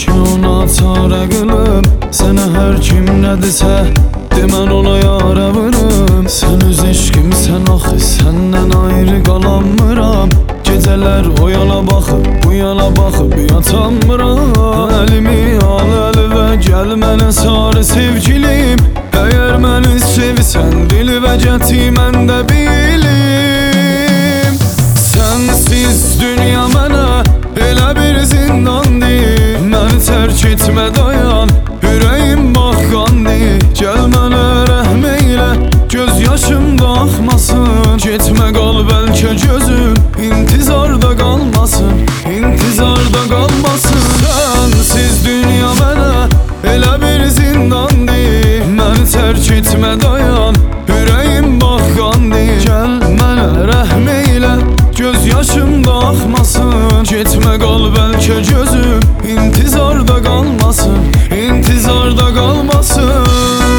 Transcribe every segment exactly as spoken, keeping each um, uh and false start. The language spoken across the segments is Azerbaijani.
ki ona çarə qılım. Sənə hər kim nə desə de, mən ona yara vırım. Sən öz eşqimsən axı, səndən ayrı qalanmıram. Gecələr o yana baxıb, bu yana baxıb yatanmıram. Əlimi al əlimə, gəl mənə sarı sevgilim. Əgər məni sevsən, dil və qəti məndə bilim. Sənsiz dünya mənə elə bir zindandır. Məni tərk etmə dayan, ürəyim baxqandır. Gəl mənə rəhm eylə, göz yaşımda axmasın. Getmə qal bəlkə gözüm, intizarda qalmasın, intizarda qalmasın. Sənsiz dünya mənə elə bir zindandır. Məni tərk etmə dayan, ürəyim baxqandır. Gəl mənə rəhm eylə, göz yaşımda axmasın. Getmə qal bəlkə gözüm, intizarda qalmasın, intizarda qalmasın.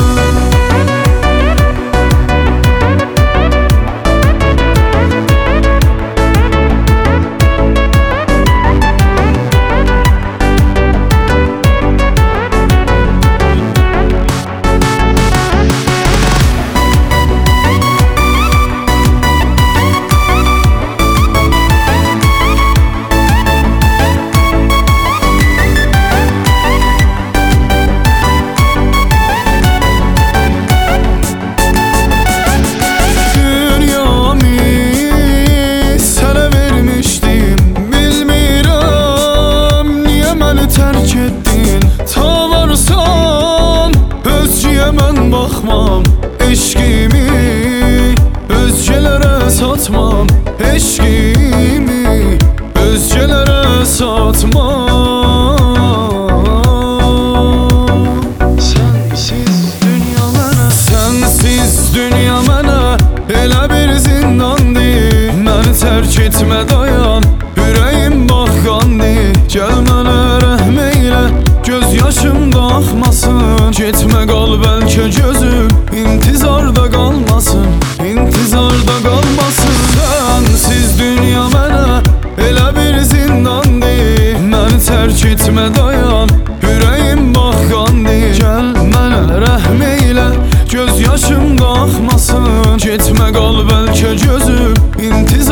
Baxmam eşqimi, özgələrə satmam eşqimi, özgələrə satmam. Sənsiz dünya mənə, sənsiz dünya mənə elə bir zindandır. Məni tərk etmə dayan, ürəyim baxqandır. Gəl mənə rəhm eylə, göz yaşımda axmasın. Getmə qal bəlkə gözüm, intizarda qalmasın, intizarda qalmasın. Sənsiz dünya mənə elə bir zindandır. Məni tərk etmə dayan, ürəyim baxqandır. Gəl mənə rəhm eylə, göz yaşımda axmasın. Getmə qal bəlkə gözüm, intizarda